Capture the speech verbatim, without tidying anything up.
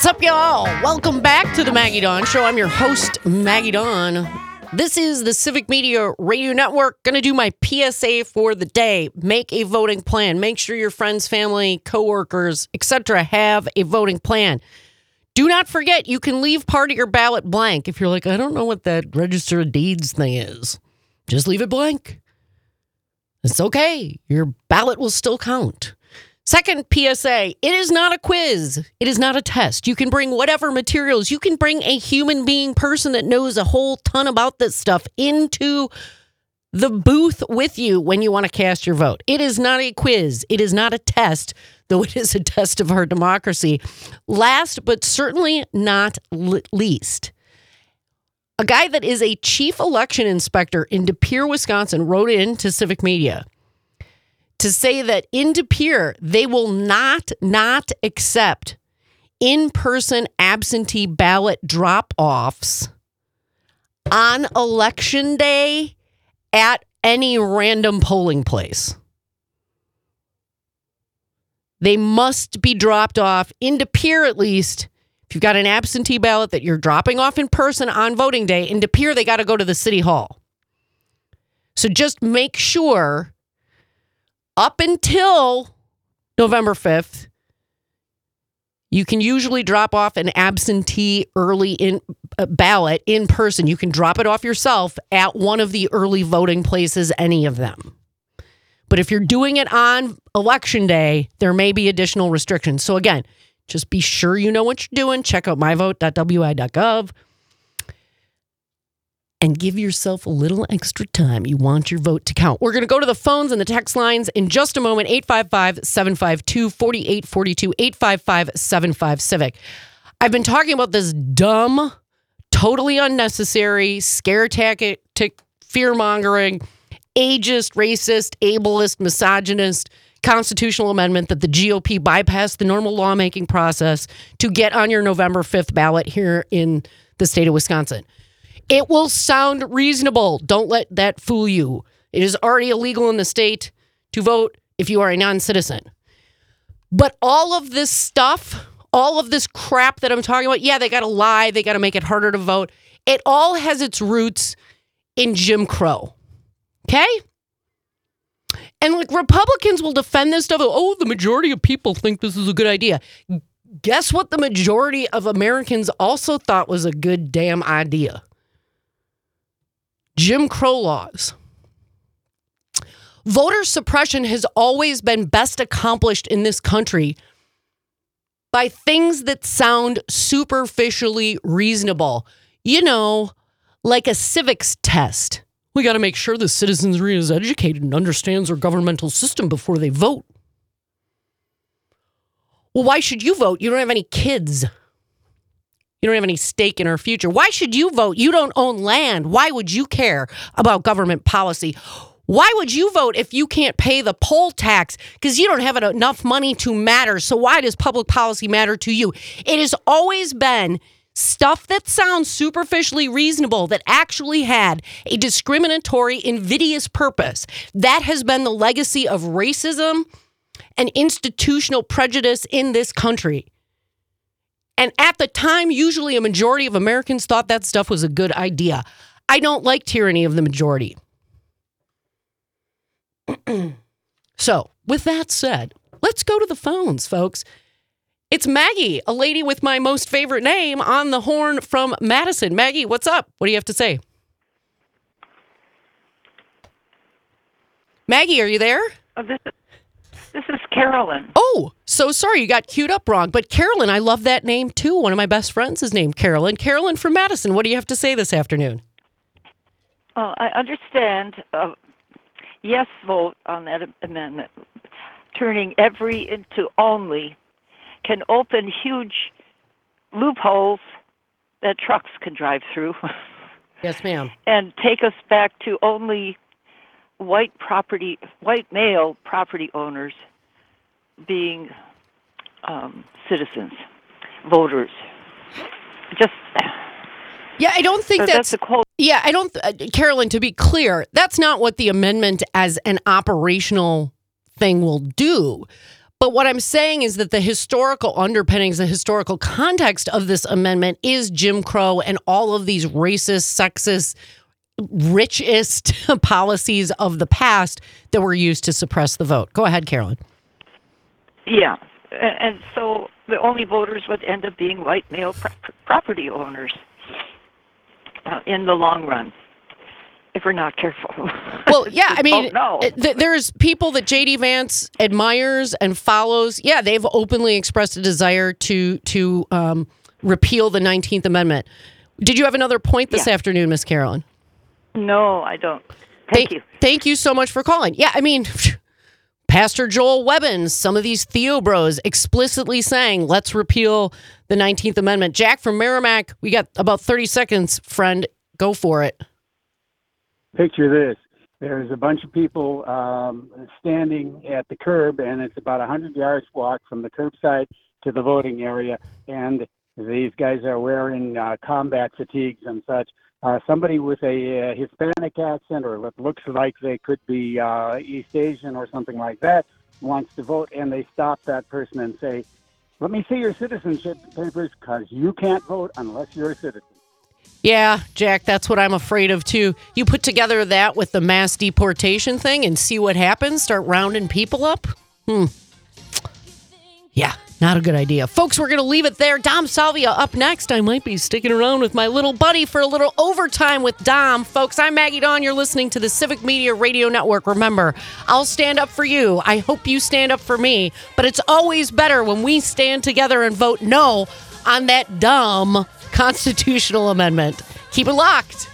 What's up, y'all? Welcome back to the Maggie Dawn Show. I'm your host, Maggie Dawn. This is the Civic Media Radio Network. Going to do my P S A for the day. Make a voting plan. Make sure your friends, family, coworkers, et cetera have a voting plan. Do not forget, you can leave part of your ballot blank. If you're like, I don't know what that Register of Deeds thing is, just leave it blank. It's okay. Your ballot will still count. Second P S A, it is not a quiz. It is not a test. You can bring whatever materials. You can bring a human being person that knows a whole ton about this stuff into the booth with you when you want to cast your vote. It is not a quiz. It is not a test, though it is a test of our democracy. Last, but certainly not least, a guy that is a chief election inspector in De Pere, Wisconsin, wrote in to Civic Media to say that in De Pere, they will not, not accept in-person absentee ballot drop-offs on election day at any random polling place. They must be dropped off in De Pere, at least. If you've got an absentee ballot that you're dropping off in person on voting day, in De Pere, they got to go to the city hall. So just make sure up until November fifth, you can usually drop off an absentee early in uh, ballot in person. You can drop it off yourself at one of the early voting places, any of them. But if you're doing it on election day, there may be additional restrictions. So again, just be sure you know what you're doing. Check out my vote dot w i dot gov and give yourself a little extra time. You want your vote to count. We're going to go to the phones and the text lines in just a moment. eight five five, seven five two, four eight four two, eight five five, seven five, civic. I've been talking about this dumb, totally unnecessary, scare tactic, fear-mongering, ageist, racist, ableist, misogynist constitutional amendment that the G O P bypassed the normal lawmaking process to get on your November fifth ballot here in the state of Wisconsin. It will sound reasonable. Don't let that fool you. It is already illegal in the state to vote if you are a non-citizen. But all of this stuff, all of this crap that I'm talking about, yeah, they got to lie. They got to make it harder to vote. It all has its roots in Jim Crow. Okay? And like Republicans will defend this stuff. Oh, the majority of people think this is a good idea. Guess what the majority of Americans also thought was a good damn idea? Jim Crow laws. Voter suppression has always been best accomplished in this country by things that sound superficially reasonable. You know, like a civics test. We got to make sure the citizenry is educated and understands our governmental system before they vote. Well, why should you vote? You don't have any kids. You don't have any stake in our future. Why should you vote? You don't own land. Why would you care about government policy? Why would you vote if you can't pay the poll tax? Because you don't have enough money to matter. So why does public policy matter to you? It has always been stuff that sounds superficially reasonable that actually had a discriminatory, invidious purpose. That has been the legacy of racism and institutional prejudice in this country. And at the time, usually a majority of Americans thought that stuff was a good idea. I don't like tyranny of the majority. So, with that said, let's go to the phones, folks. It's Maggie, a lady with my most favorite name, on the horn from Madison. Maggie, what's up? What do you have to say? Maggie, are you there? Oh, this is This is Carolyn. Oh, so sorry, you got queued up wrong. But Carolyn, I love that name too. One of my best friends is named Carolyn. Carolyn from Madison, what do you have to say this afternoon? Oh, I understand. Uh, yes vote on that amendment, turning every into only, can open huge loopholes that trucks can drive through. Yes, ma'am. And take us back to only white property, white male property owners being um, citizens, voters. Just yeah, I don't think so that's, that's a quote. Yeah, I don't, uh, Carolyn. To be clear, that's not what the amendment as an operational thing will do. But what I'm saying is that the historical underpinnings, the historical context of this amendment is Jim Crow and all of these racist, sexist, richist policies of the past that were used to suppress the vote. Go ahead, Carolyn. Yeah. And, and so the only voters would end up being white male pro- property owners uh, in the long run, if we're not careful. Well, yeah, I mean, oh, no. th- there's people that J D Vance admires and follows. Yeah, they've openly expressed a desire to to um, repeal the nineteenth Amendment. Did you have another point this Yeah. afternoon, Miss Carolyn? No, I don't. Thank Th- you. Thank you so much for calling. Yeah, I mean, Pastor Joel Webbins, some of these Theo bros explicitly saying, let's repeal the nineteenth Amendment. Jack from Merrimack, we got about thirty seconds, friend. Go for it. Picture this. There's a bunch of people um, standing at the curb, and it's about a hundred yards walk from the curbside to the voting area, and these guys are wearing uh, combat fatigues and such. Uh, somebody with a uh, Hispanic accent, or what looks like they could be uh, East Asian or something like that, wants to vote, and they stop that person and say, let me see your citizenship papers, because you can't vote unless you're a citizen. Yeah, Jack, that's what I'm afraid of, too. You put together that with the mass deportation thing and see what happens, start rounding people up? Hmm. Yeah, not a good idea. Folks, we're going to leave it there. Dom Salvia up next. I might be sticking around with my little buddy for a little overtime with Dom. Folks, I'm Maggie Dawn. You're listening to the Civic Media Radio Network. Remember, I'll stand up for you. I hope you stand up for me. But it's always better when we stand together and vote no on that dumb constitutional amendment. Keep it locked.